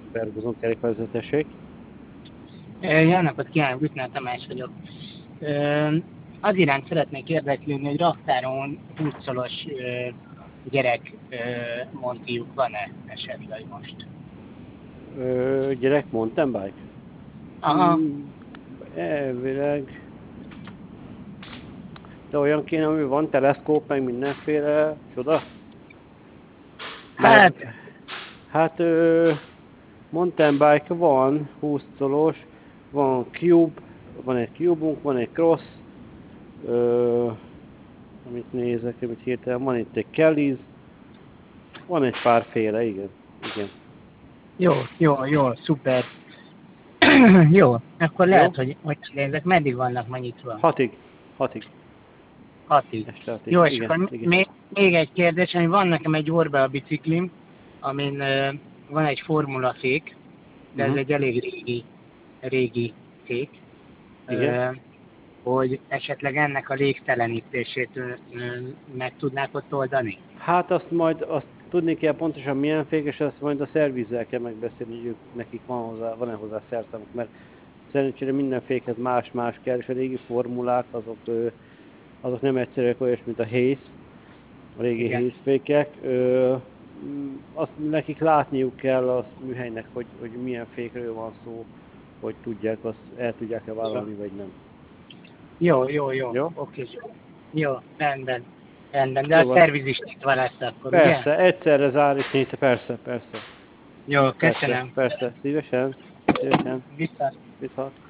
Ferguson kerékvezetőség. Jó napot kívánok, Bütner Tamás vagyok. Az iránt szeretnék érdeklődni, hogy raktáron 20-szolos gyerek Montiuk van-e esetleg most? Gyerek mountain bike? Aha. Elvileg. De olyan kéne, ami van teleszkóp, meg mindenféle csoda? Hát mountain bike van, 20 colos, van Cube, van egy Cube-unk, van egy Cross, amit nézek, amit hirtelen, van itt egy Kelly's, van egy párféle, igen. Jó, szuper. Jó, akkor Jó? lehet, hogy ezek meddig vannak ma nyitva? 6-ig. 6-ig. Este 6-ig. Jó, és Igen, akkor igen. még egy kérdés, hogy van nekem egy Orbe a biciklim, amin van egy formulafék, de ez egy elég régi fék. Igen. Hogy esetleg ennek a légtelenítését meg tudnák ott oldani? Hát azt tudni kell pontosan milyen fék, és azt majd a szervizzel kell megbeszélni, hogy nekik van-e hozzá szerszámuk, mert szerencsére minden fékhez más-más kell, és a régi formulák azok nem egyszerűek olyas, mint a Hayes, a régi Hayes fékek. Azt nekik látniuk kell a műhelynek, hogy milyen fékről van szó, hogy tudják, azt el tudják-e vállalni, vagy nem. Jó. Oké. Jó, rendben. De jó, a szerviz is nyitva lesz akkor, persze, ugye? egyszerre zárni, persze. Jó, köszönöm. Persze, szívesen. Viszont. Viszont.